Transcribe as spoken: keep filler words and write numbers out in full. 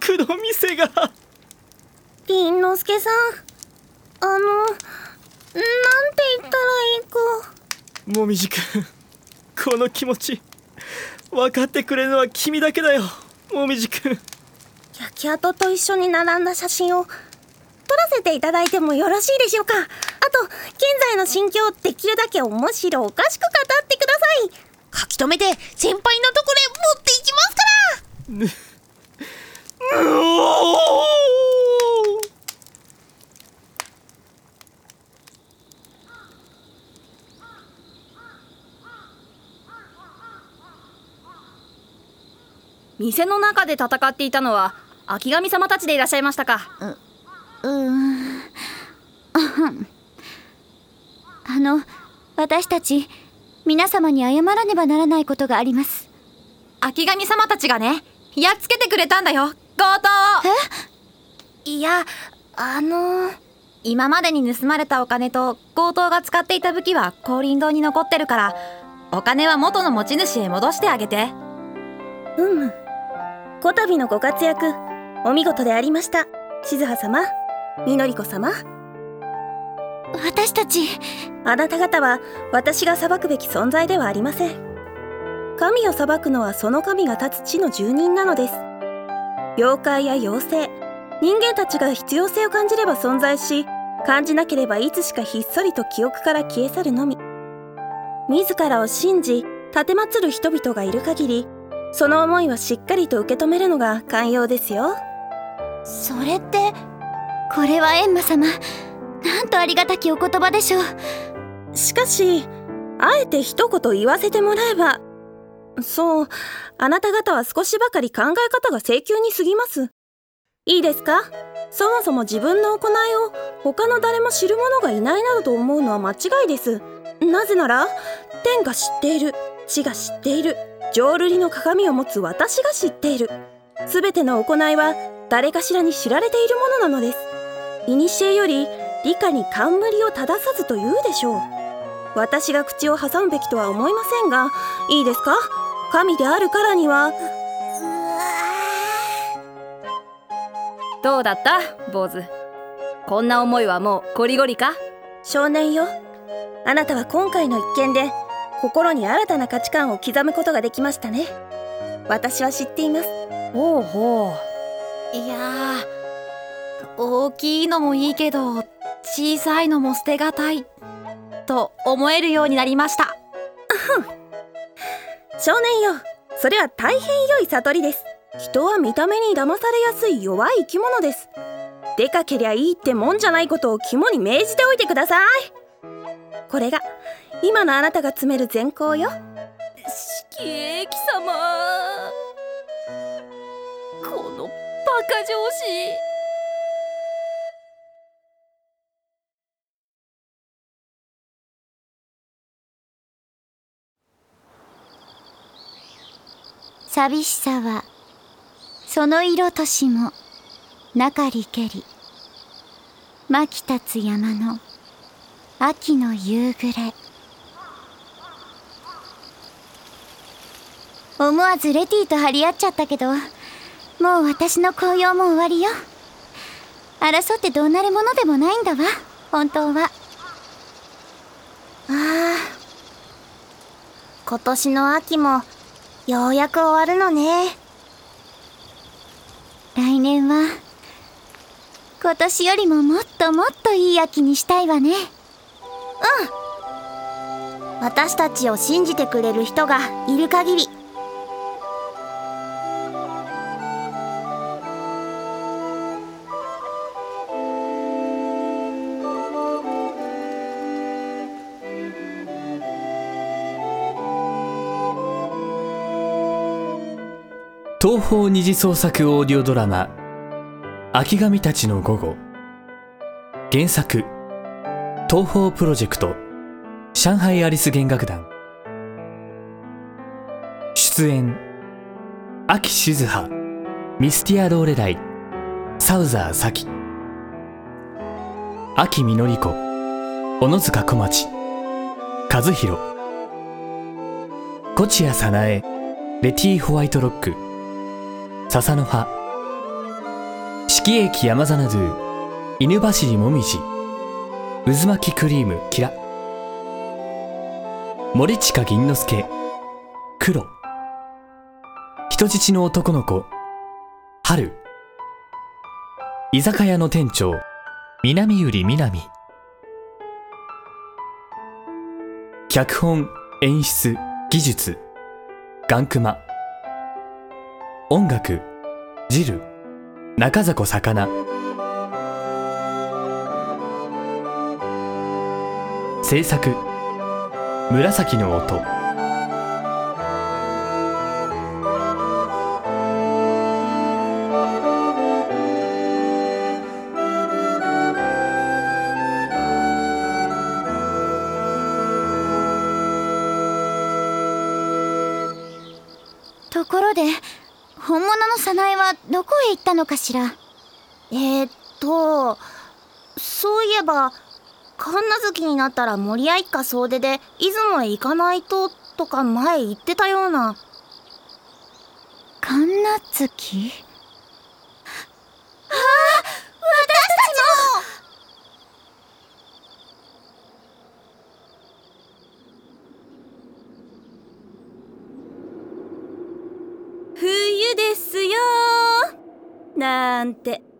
僕の店が。 凛之介さん、あのなんて言ったらいいか。 もみじくん、この気持ち分かってくれるのは君だけだよ。もみじくん、 焼き跡と一緒に並んだ写真を撮らせていただいてもよろしいでしょうか。あと現在の心境をできるだけ面白おかしく語ってください。 書き留めて先輩のところへ持っていきますから。 うおー店の中で戦っていたのは秋神様たちでいらっしゃいましたか。 う、うーんあの私たち皆様に謝らねばならないことがあります。 秋神様たちがね、やっつけてくれたんだよ、強盗。 え？いや、あの今までに盗まれたお金と強盗が使っていた武器は高林堂に残ってるから、お金は元の持ち主へ戻してあげて。 うむ、こたびのご活躍お見事でありました。静葉様、みのりこ様、 私たち、 あなた方は私が裁くべき存在ではありません。神を裁くのはその神が立つ地の住人なのです。妖怪や妖精、人間たちが必要性を感じれば存在し、感じなければいつしかひっそりと記憶から消え去るのみ。自らを信じ奉る人々がいる限り、その思いはしっかりと受け止めるのが寛容ですよ。 それって、これは閻魔様、なんとありがたきお言葉でしょう。 しかし、あえて一言言わせてもらえば、そう、あなた方は少しばかり考え方が請求に過ぎます。いいですか？そもそも自分の行いを他の誰も知る者がいないなどと思うのは間違いです。なぜなら、天が知っている、地が知っている、浄瑠璃の鏡を持つ私が知っている。すべての行いは誰かしらに知られているものなのです。古より理科に冠を正さずと言うでしょう。私が口を挟むべきとは思いませんが、いいですか？神であるからには。 どうだった坊主、こんな思いはもうこりごりか。 少年よ、あなたは今回の一件で心に新たな価値観を刻むことができましたね。私は知っています。 ほうほう。いやー、大きいのもいいけど小さいのも捨てがたいと思えるようになりました。 少年よ、それは大変良い悟りです。人は見た目に騙されやすい弱い生き物です。でかけりゃいいってもんじゃないことを肝に銘じておいてください。これが今のあなたが詰める善行よ。 色英貴様、このバカ上司。 寂しさはその色としもなかりけり、巻き立つ山の秋の夕暮れ。思わずレティと張り合っちゃったけど、もう私の紅葉も終わりよ。争ってどうなるものでもないんだわ、本当は。 ああ、今年の秋もようやく終わるのね。 来年は今年よりももっともっといい秋にしたいわね。 うん、私たちを信じてくれる人がいる限り。 東宝二次創作オーディオドラマ「秋神たちの午後」。原作東宝プロジェクト上海アリス弦楽団。出演秋静葉、ミスティア・ローレライ、サウザー咲、秋みのり子、小野塚小町、和弘、小千谷早苗、レティ・ホワイトロック、笹の葉、 四季駅山ザナドゥ犬走りもみじ渦巻きクリームキラ森近銀之助黒人質の男の子春居酒屋の店長南百合南脚本演出技術ガンクマ音楽ジル中迫魚制作紫の音ところで本物の早苗はどこへ行ったのかしら。 えー、っとそういえば神奈月になったら守谷一家総出で出雲へ行かないととか前言ってたような。 神奈月？ ああ、私たちも。冬ですよーなんて